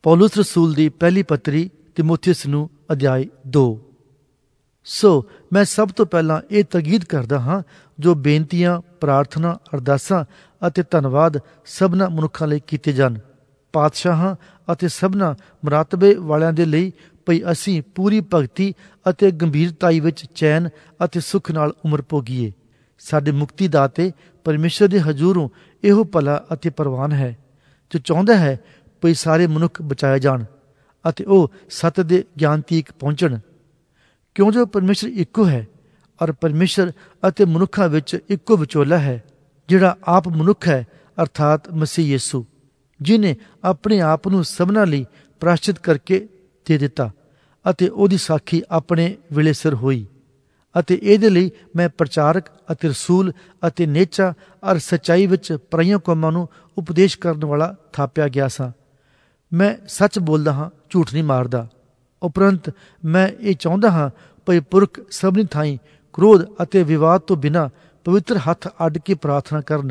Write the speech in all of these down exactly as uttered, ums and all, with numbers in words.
ਪੌਲੁਸ ਰਸੂਲ ਦੀ ਪਹਿਲੀ ਪੱਤਰੀ ਤਿਮੋਥਿਉਸ ਨੂੰ ਅਧਿਆਇ ਦੋ। ਸੋ ਮੈਂ ਸਭ ਤੋਂ ਪਹਿਲਾਂ ਇਹ ਤਾਕੀਦ ਕਰਦਾ ਹਾਂ, ਜੋ ਬੇਨਤੀਆਂ, ਪ੍ਰਾਰਥਨਾ, ਅਰਦਾਸਾਂ ਅਤੇ ਧੰਨਵਾਦ ਸਭਨਾਂ ਮਨੁੱਖਾਂ ਲਈ ਕੀਤੇ ਜਾਣ, ਪਾਤਸ਼ਾਹਾਂ ਅਤੇ ਸਭਨਾਂ ਮਰਾਤਬੇ ਵਾਲਿਆਂ ਦੇ ਲਈ, ਭਈ ਅਸੀਂ ਪੂਰੀ ਭਗਤੀ ਅਤੇ ਗੰਭੀਰਤਾਈ ਵਿੱਚ ਚੈਨ ਅਤੇ ਸੁੱਖ ਨਾਲ ਉਮਰ ਭੋਗੀਏ। ਸਾਡੇ ਮੁਕਤੀ ਦਾਤੇ ਪਰਮੇਸ਼ਰ ਦੇ ਹਜ਼ੂਰੋਂ ਇਹੋ ਭਲਾ ਅਤੇ ਪ੍ਰਵਾਨ ਹੈ, ਜੋ ਚਾਹੁੰਦਾ ਹੈ ਭਈ ਸਾਰੇ ਮਨੁੱਖ ਬਚਾਏ ਜਾਣ ਅਤੇ ਉਹ ਸੱਤ ਦੇ ਗਿਆਨ ਤੀਕ ਪਹੁੰਚਣ। ਕਿਉਂ ਜੋ ਪਰਮੇਸ਼ਰ ਇੱਕੋ ਹੈ ਔਰ ਪਰਮੇਸ਼ਰ ਅਤੇ ਮਨੁੱਖਾਂ ਵਿੱਚ ਇੱਕੋ ਵਿਚੋਲਾ ਹੈ, ਜਿਹੜਾ ਆਪ ਮਨੁੱਖ ਹੈ, ਅਰਥਾਤ ਮਸੀਹ ਯਿਸੂ, ਜਿਹਨੇ ਆਪਣੇ ਆਪ ਨੂੰ ਸਭਨਾਂ ਲਈ ਪ੍ਰਾਸ਼ਚਿਤ ਕਰਕੇ ਦੇ ਦਿੱਤਾ ਅਤੇ ਉਹਦੀ ਸਾਖੀ ਆਪਣੇ ਵੇਲੇ ਸਿਰ ਹੋਈ। ਅਤੇ ਇਹਦੇ ਲਈ ਮੈਂ ਪ੍ਰਚਾਰਕ ਅਤੇ ਰਸੂਲ ਅਤੇ ਨੇਚਾ ਔਰ ਸੱਚਾਈ ਵਿੱਚ ਪਰਾਈਆਂ ਕੌਮਾਂ ਨੂੰ ਉਪਦੇਸ਼ ਕਰਨ ਵਾਲਾ ਥਾਪਿਆ ਗਿਆ ਸਾਂ। ਮੈਂ ਸੱਚ ਬੋਲਦਾ ਹਾਂ, ਝੂਠ ਨਹੀਂ ਮਾਰਦਾ। ਉਪਰੰਤ ਮੈਂ ਇਹ ਚਾਹੁੰਦਾ ਹਾਂ ਭਈ ਪੁਰਖ ਸਭਨੀ ਥਾਈਂ ਕ੍ਰੋਧ ਅਤੇ ਵਿਵਾਦ ਤੋਂ ਬਿਨਾਂ ਪਵਿੱਤਰ ਹੱਥ ਅੱਡ ਕੇ ਪ੍ਰਾਰਥਨਾ ਕਰਨ।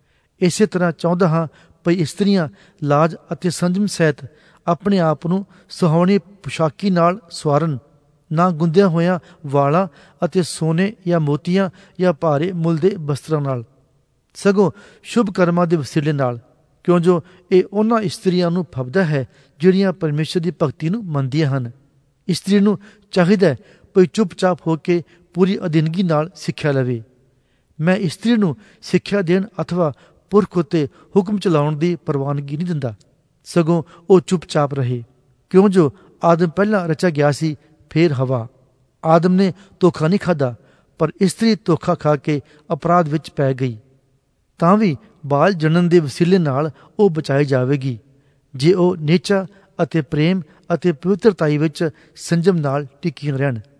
ਇਸੇ ਤਰ੍ਹਾਂ ਚਾਹੁੰਦਾ ਹਾਂ ਭਈ ਇਸਤਰੀਆਂ ਲਾਜ ਅਤੇ ਸੰਜਮ ਸਹਿਤ ਆਪਣੇ ਆਪ ਨੂੰ ਸੁਹਾਵਣੀ ਪੁਸ਼ਾਕੀ ਨਾਲ ਸਵਾਰਨ, ਨਾ ਗੁੰਦਿਆਂ ਹੋਇਆਂ ਵਾਲਾਂ ਅਤੇ ਸੋਨੇ ਜਾਂ ਮੋਤੀਆਂ ਜਾਂ ਭਾਰੇ ਮੁੱਲ ਦੇ ਬਸਤਰਾਂ ਨਾਲ, ਸਗੋਂ ਸ਼ੁਭ ਕਰਮਾਂ ਦੇ ਵਸੀਲੇ ਨਾਲ, ਕਿਉਂ ਜੋ ਇਹ ਉਹਨਾਂ ਇਸਤਰੀਆਂ ਨੂੰ ਫੱਬਦਾ ਹੈ ਜਿਹੜੀਆਂ ਪਰਮੇਸ਼ਰ ਦੀ ਭਗਤੀ ਨੂੰ ਮੰਨਦੀਆਂ ਹਨ। ਇਸਤਰੀ ਨੂੰ ਚਾਹੀਦਾ ਭਈ ਚੁੱਪਚਾਪ ਹੋ ਕੇ ਪੂਰੀ ਅਧੀਨਗੀ ਨਾਲ ਸਿੱਖਿਆ ਲਵੇ। ਮੈਂ ਇਸਤਰੀ ਨੂੰ ਸਿੱਖਿਆ ਦੇਣ ਅਥਵਾ ਪੁਰਖ ਉੱਤੇ ਹੁਕਮ ਚਲਾਉਣ ਦੀ ਪ੍ਰਵਾਨਗੀ ਨਹੀਂ ਦਿੰਦਾ, ਸਗੋਂ ਉਹ ਚੁੱਪਚਾਪ ਰਹੇ। ਕਿਉਂ ਜੋ ਆਦਮ ਪਹਿਲਾਂ ਰਚਿਆ ਗਿਆ ਸੀ, ਫੇਰ ਹਵਾ। ਆਦਮ ਨੇ ਧੋਖਾ ਨਹੀਂ ਖਾਧਾ, ਪਰ ਇਸਤਰੀ ਧੋਖਾ ਖਾ ਕੇ ਅਪਰਾਧ ਵਿੱਚ ਪੈ ਗਈ। ਤਾਂ ਵੀ ਬਾਲ ਜਣਨ ਦੇ ਵਸੀਲੇ ਨਾਲ ਉਹ ਬਚਾਈ ਜਾਵੇਗੀ, ਜੇ ਉਹ ਨੇਚਾ ਅਤੇ ਪ੍ਰੇਮ ਅਤੇ ਪਵਿੱਤਰਤਾਈ ਵਿੱਚ ਸੰਜਮ ਨਾਲ ਟਿਕੀਆਂ ਰਹਿਣ।